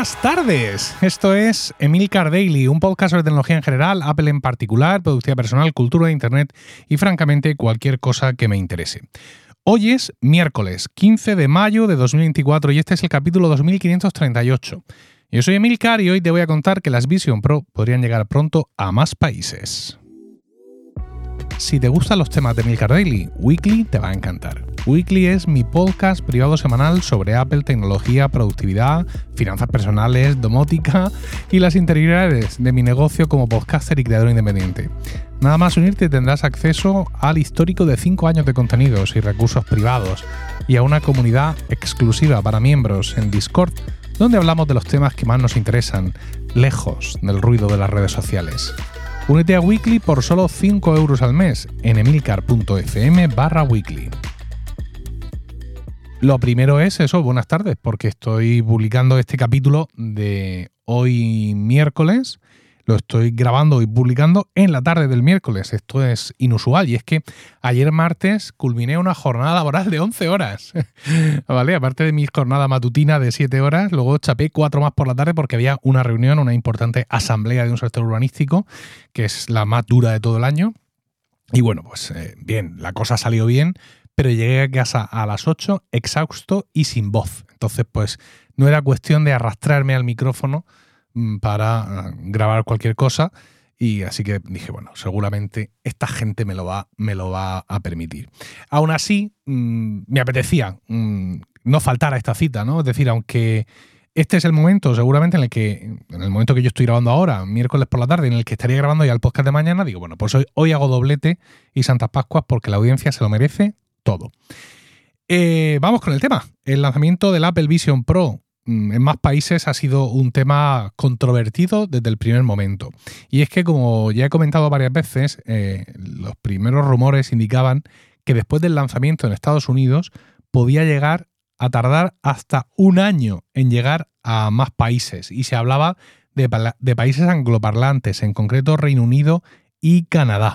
Buenas tardes, esto es Emilcar Daily, un podcast sobre tecnología en general, Apple en particular, productividad personal, cultura de internet y francamente cualquier cosa que me interese. Hoy es miércoles 15 de mayo de 2024 y este es el capítulo 2538. Yo soy Emilcar y hoy te voy a contar que las Vision Pro podrían llegar pronto a más países. Si te gustan los temas de Emilcar Daily, Weekly te va a encantar. Weekly es mi podcast privado semanal sobre Apple, tecnología, productividad, finanzas personales, domótica y las interioridades de mi negocio como podcaster y creador independiente. Nada más unirte tendrás acceso al histórico de 5 años de contenidos y recursos privados y a una comunidad exclusiva para miembros en Discord donde hablamos de los temas que más nos interesan, lejos del ruido de las redes sociales. Únete a Weekly por solo 5 euros al mes en emilcar.fm/weekly. Lo primero es eso, buenas tardes, porque estoy publicando este capítulo de hoy miércoles. Lo estoy grabando y publicando en la tarde del miércoles. Esto es inusual y es que ayer martes culminé una jornada laboral de 11 horas. ¿Vale? Aparte de mi jornada matutina de 7 horas, luego chapé 4 más por la tarde porque había una reunión, una importante asamblea de un sector urbanístico, que es la más dura de todo el año. Y bueno, pues bien, la cosa salió bien, pero llegué a casa a las 8, exhausto y sin voz. Entonces, pues no era cuestión de arrastrarme al micrófono para grabar cualquier cosa, y así que dije, bueno, seguramente esta gente me lo va a permitir. Aún así, me apetecía no faltar a esta cita, ¿no? Es decir, aunque este es el momento, seguramente en el momento que yo estoy grabando ahora, miércoles por la tarde, en el que estaría grabando ya el podcast de mañana, digo, bueno, pues hoy hago doblete y Santas Pascuas porque la audiencia se lo merece todo. Vamos con el tema. El lanzamiento del Apple Vision Pro en más países ha sido un tema controvertido desde el primer momento. Y es que, como ya he comentado varias veces, los primeros rumores indicaban que después del lanzamiento en Estados Unidos podía llegar a tardar hasta un año en llegar a más países. Y se hablaba de países angloparlantes, en concreto Reino Unido y Canadá.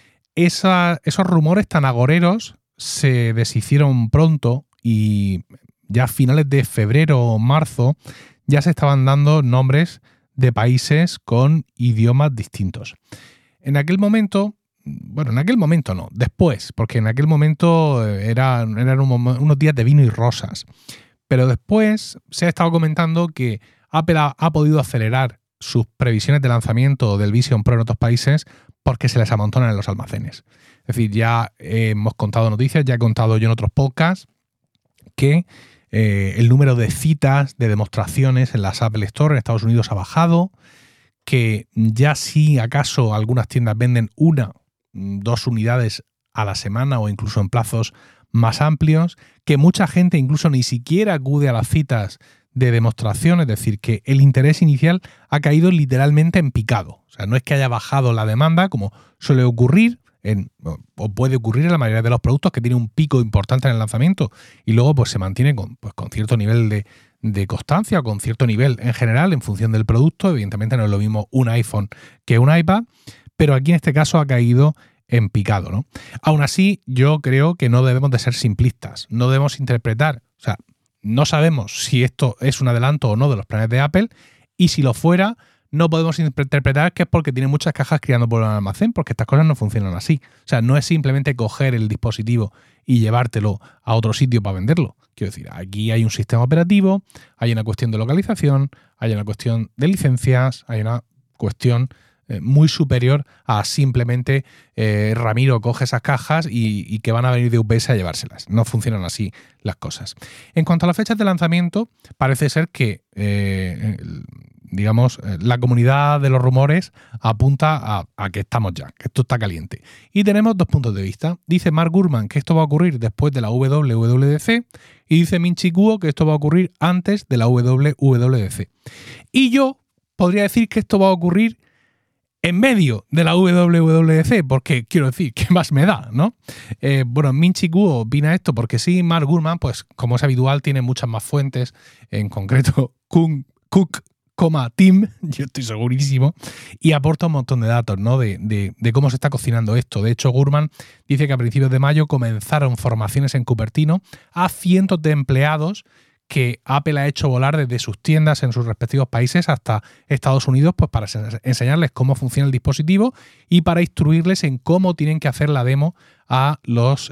Esos rumores tan agoreros se deshicieron pronto y ya a finales de febrero o marzo ya se estaban dando nombres de países con idiomas distintos. En aquel momento, bueno, en aquel momento no, después, porque en aquel momento eran unos días de vino y rosas. Pero después se ha estado comentando que Apple ha podido acelerar sus previsiones de lanzamiento del Vision Pro en otros países porque se les amontonan en los almacenes. Es decir, ya hemos contado noticias, ya he contado yo en otros podcasts que el número de citas, de demostraciones en las Apple Store en Estados Unidos ha bajado, que ya si acaso algunas tiendas venden 1-2 unidades a la semana o incluso en plazos más amplios, que mucha gente incluso ni siquiera acude a las citas de demostración, es decir, que el interés inicial ha caído literalmente en picado. O sea, no es que haya bajado la demanda como suele ocurrir, o puede ocurrir en la mayoría de los productos, que tiene un pico importante en el lanzamiento y luego pues se mantiene con cierto nivel de constancia o con cierto nivel en general en función del producto. Evidentemente no es lo mismo un iPhone que un iPad, pero aquí en este caso ha caído en picado, ¿no? Aún así, yo creo que no debemos de ser simplistas, no debemos interpretar, o sea, no sabemos si esto es un adelanto o no de los planes de Apple, y si lo fuera, no podemos interpretar que es porque tiene muchas cajas criando por el almacén, porque estas cosas no funcionan así. O sea, no es simplemente coger el dispositivo y llevártelo a otro sitio para venderlo. Quiero decir, aquí hay un sistema operativo, hay una cuestión de localización, hay una cuestión de licencias, hay una cuestión muy superior a simplemente Ramiro coge esas cajas y que van a venir de UPS a llevárselas. No funcionan así las cosas. En cuanto a las fechas de lanzamiento, parece ser que la comunidad de los rumores apunta a que estamos ya, que esto está caliente. Y tenemos dos puntos de vista. Dice Mark Gurman que esto va a ocurrir después de la WWDC y dice Ming-Chi Kuo que esto va a ocurrir antes de la WWDC. Y yo podría decir que esto va a ocurrir en medio de la WWDC, porque quiero decir, ¿qué más me da, no? Ming-Chi Kuo opina esto porque sí, Mark Gurman, pues como es habitual, tiene muchas más fuentes, en concreto Cook, Tim, yo estoy segurísimo, y aporta un montón de datos, ¿no? de cómo se está cocinando esto. De hecho, Gurman dice que a principios de mayo comenzaron formaciones en Cupertino a cientos de empleados que Apple ha hecho volar desde sus tiendas en sus respectivos países hasta Estados Unidos, pues para enseñarles cómo funciona el dispositivo y para instruirles en cómo tienen que hacer la demo a los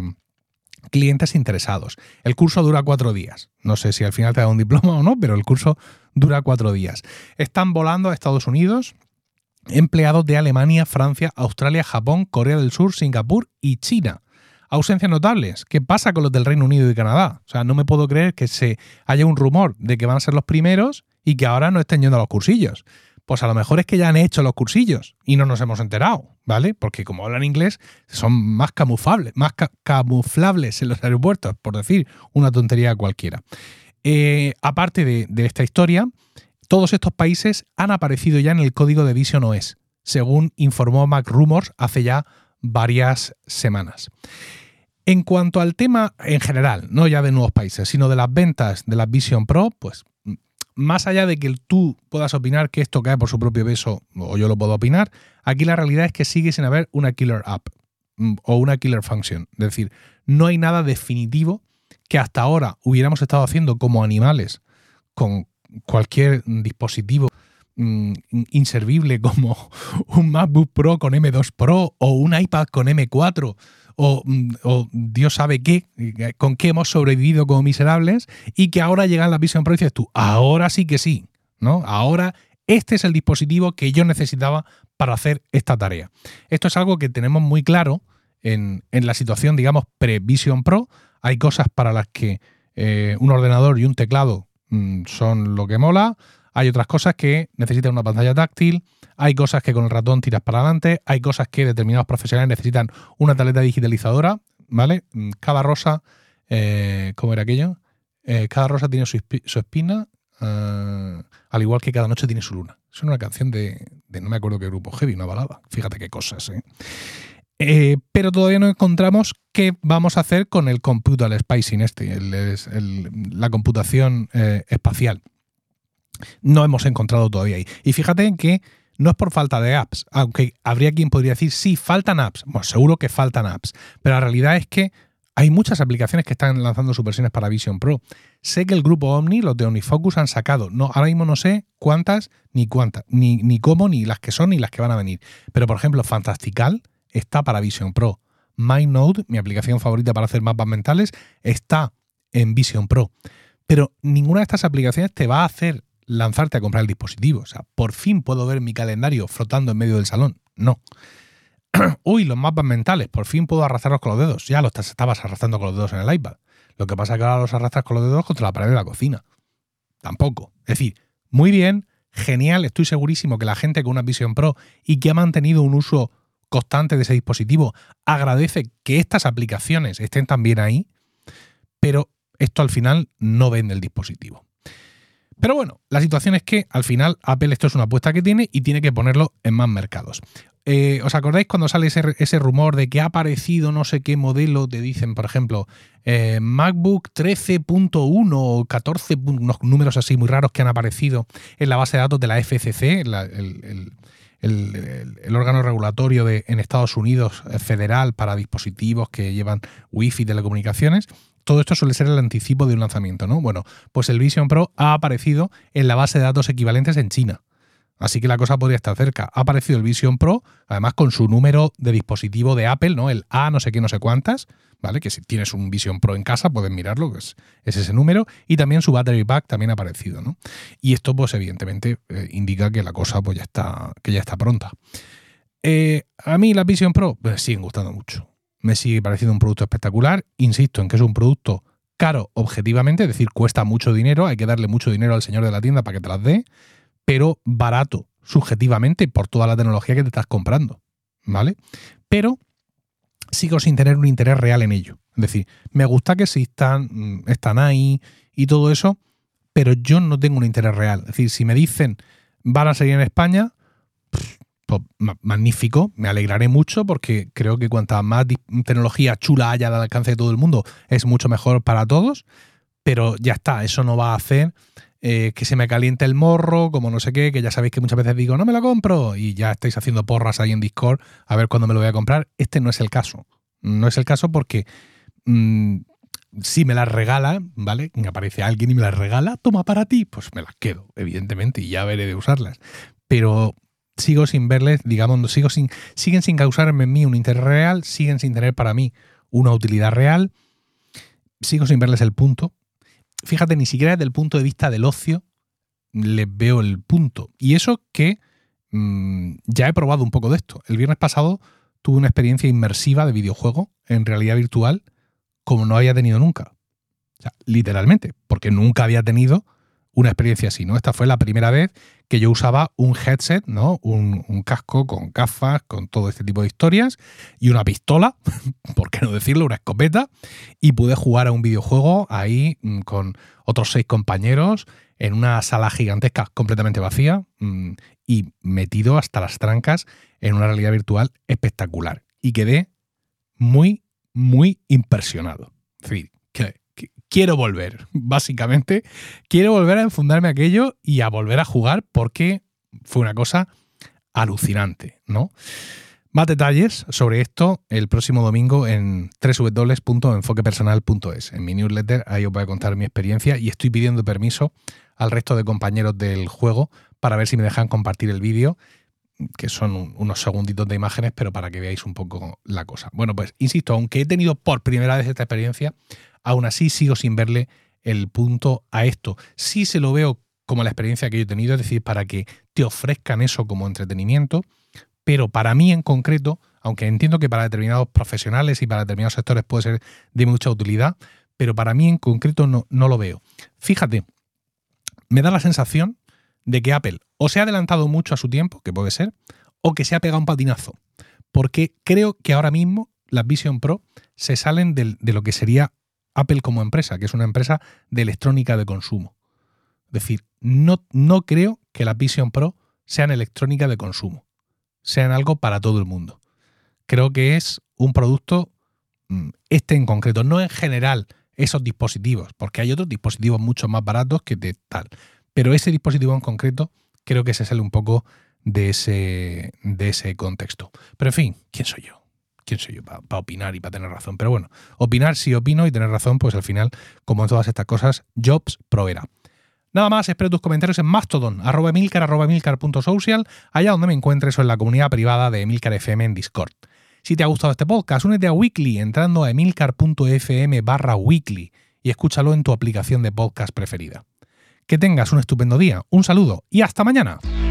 clientes interesados. El curso dura 4 días. No sé si al final te da un diploma o no, pero el curso dura 4 días. Están volando a Estados Unidos empleados de Alemania, Francia, Australia, Japón, Corea del Sur, Singapur y China. Ausencias notables. ¿Qué pasa con los del Reino Unido y Canadá? O sea, no me puedo creer que se haya un rumor de que van a ser los primeros y que ahora no estén yendo a los cursillos. Pues a lo mejor es que ya han hecho los cursillos y no nos hemos enterado, ¿vale? Porque como hablan inglés, son más camuflables en los aeropuertos, por decir una tontería cualquiera. Aparte de esta historia, todos estos países han aparecido ya en el código de Vision OS, según informó MacRumors hace ya varias semanas. En cuanto al tema en general, no ya de nuevos países, sino de las ventas de las Vision Pro, pues más allá de que tú puedas opinar que esto cae por su propio peso, o yo lo puedo opinar, aquí la realidad es que sigue sin haber una killer app o una killer function. Es decir, no hay nada definitivo que hasta ahora hubiéramos estado haciendo como animales con cualquier dispositivo inservible como un MacBook Pro con M2 Pro o un iPad con M4 o Dios sabe qué, con qué hemos sobrevivido como miserables y que ahora llegan las Vision Pro y dices tú, ahora sí que sí, ¿no? Ahora este es el dispositivo que yo necesitaba para hacer esta tarea. Esto es algo que tenemos muy claro en la situación, digamos, pre-Vision Pro. Hay cosas para las que un ordenador y un teclado son lo que mola. Hay otras cosas que necesitan una pantalla táctil, hay cosas que con el ratón tiras para adelante, hay cosas que determinados profesionales necesitan una tableta digitalizadora, ¿vale? Cada rosa, ¿cómo era aquello? Cada rosa tiene su espina, al igual que cada noche tiene su luna. Es una canción de no me acuerdo qué grupo, Heavy, una balada. Fíjate qué cosas, pero todavía no encontramos qué vamos a hacer con el computer spacing la computación espacial. No hemos encontrado todavía ahí. Y fíjate que no es por falta de apps, aunque habría quien podría decir, sí, faltan apps. Bueno, seguro que faltan apps, pero la realidad es que hay muchas aplicaciones que están lanzando sus versiones para Vision Pro. Sé que el grupo Omni, los de OmniFocus, han sacado, ahora mismo no sé cuántas, ni cómo, ni las que son, ni las que van a venir. Pero, por ejemplo, Fantastical está para Vision Pro. MindNode, mi aplicación favorita para hacer mapas mentales, está en Vision Pro. Pero ninguna de estas aplicaciones te va a hacer lanzarte a comprar el dispositivo. O sea, por fin puedo ver mi calendario flotando en medio del salón. No. Uy, los mapas mentales, por fin puedo arrastrarlos con los dedos. Ya los estabas arrastrando con los dedos en el iPad. Lo que pasa es que ahora los arrastras con los dedos contra la pared de la cocina. Tampoco. Es decir, muy bien, genial, estoy segurísimo que la gente con una Vision Pro y que ha mantenido un uso constante de ese dispositivo agradece que estas aplicaciones estén también ahí, pero esto al final no vende el dispositivo. Pero bueno, la situación es que al final Apple esto es una apuesta que tiene y tiene que ponerlo en más mercados. ¿Os acordáis cuando sale ese rumor de que ha aparecido no sé qué modelo? Te dicen, por ejemplo, MacBook 13.1 o 14, unos números así muy raros que han aparecido en la base de datos de la FCC, el órgano regulatorio en Estados Unidos federal para dispositivos que llevan Wi-Fi y telecomunicaciones. Todo esto suele ser el anticipo de un lanzamiento, ¿no? Bueno, pues el Vision Pro ha aparecido en la base de datos equivalentes en China. Así que la cosa podría estar cerca. Ha aparecido el Vision Pro, además con su número de dispositivo de Apple, ¿no? El A no sé qué, no sé cuántas, ¿vale? Que si tienes un Vision Pro en casa puedes mirarlo, que es ese número. Y también su battery pack también ha aparecido, ¿no? Y esto, pues evidentemente, indica que la cosa pues ya está pronta. A mí las Vision Pro me siguen gustando mucho. Me sigue pareciendo un producto espectacular. Insisto en que es un producto caro objetivamente, es decir, cuesta mucho dinero, hay que darle mucho dinero al señor de la tienda para que te las dé, pero barato subjetivamente por toda la tecnología que te estás comprando, ¿vale? Pero sigo sin tener un interés real en ello. Es decir, me gusta que existan, están ahí y todo eso, pero yo no tengo un interés real. Es decir, si me dicen van a salir en España, pues magnífico, me alegraré mucho porque creo que cuanta más tecnología chula haya al alcance de todo el mundo es mucho mejor para todos, pero ya está, eso no va a hacer que se me caliente el morro, como no sé qué, que ya sabéis que muchas veces digo, no me lo compro, y ya estáis haciendo porras ahí en Discord a ver cuándo me lo voy a comprar. Este no es el caso. No es el caso porque si me las regala, ¿vale? Me aparece alguien y me las regala, toma para ti, pues me las quedo, evidentemente, y ya veré de usarlas. Pero sigo sin verles, digamos, siguen sin causarme en mí un interés real, siguen sin tener para mí una utilidad real, sigo sin verles el punto. Fíjate, ni siquiera desde el punto de vista del ocio les veo el punto. Y eso que ya he probado un poco de esto. El viernes pasado tuve una experiencia inmersiva de videojuego en realidad virtual como no había tenido nunca. O sea, literalmente, porque nunca había tenido una experiencia así, ¿no? Esta fue la primera vez que yo usaba un headset, ¿no? Un casco con gafas, con todo este tipo de historias y una pistola, por qué no decirlo, una escopeta, y pude jugar a un videojuego ahí con otros 6 compañeros en una sala gigantesca completamente vacía y metido hasta las trancas en una realidad virtual espectacular. Y quedé muy, muy impresionado. Es decir, que quiero volver, básicamente. Quiero volver a enfundarme aquello y a volver a jugar porque fue una cosa alucinante, ¿no? Más detalles sobre esto el próximo domingo en www.enfoquepersonal.es. En mi newsletter ahí os voy a contar mi experiencia y estoy pidiendo permiso al resto de compañeros del juego para ver si me dejan compartir el vídeo, que son unos segunditos de imágenes, pero para que veáis un poco la cosa. Bueno, pues insisto, aunque he tenido por primera vez esta experiencia, aún así sigo sin verle el punto a esto. Sí se lo veo como la experiencia que yo he tenido, es decir, para que te ofrezcan eso como entretenimiento, pero para mí en concreto, aunque entiendo que para determinados profesionales y para determinados sectores puede ser de mucha utilidad, pero para mí en concreto no lo veo. Fíjate, me da la sensación de que Apple o se ha adelantado mucho a su tiempo, que puede ser, o que se ha pegado un patinazo, porque creo que ahora mismo las Vision Pro se salen de lo que sería Apple como empresa, que es una empresa de electrónica de consumo. Es decir, no creo que las Vision Pro sean electrónica de consumo, sean algo para todo el mundo. Creo que es un producto, este en concreto, no en general esos dispositivos, porque hay otros dispositivos mucho más baratos que de tal. Pero ese dispositivo en concreto creo que se sale un poco de ese contexto. Pero en fin, ¿quién soy yo? ¿Quién soy yo para opinar y para tener razón? Pero bueno, opinar sí opino y tener razón, pues al final, como en todas estas cosas, Jobs proveerá. Nada más, espero tus comentarios en Mastodon, @emilcar.social, allá donde me encuentres o en la comunidad privada de Emilcar FM en Discord. Si te ha gustado este podcast, únete a Weekly entrando a emilcar.fm/weekly y escúchalo en tu aplicación de podcast preferida. Que tengas un estupendo día, un saludo y hasta mañana.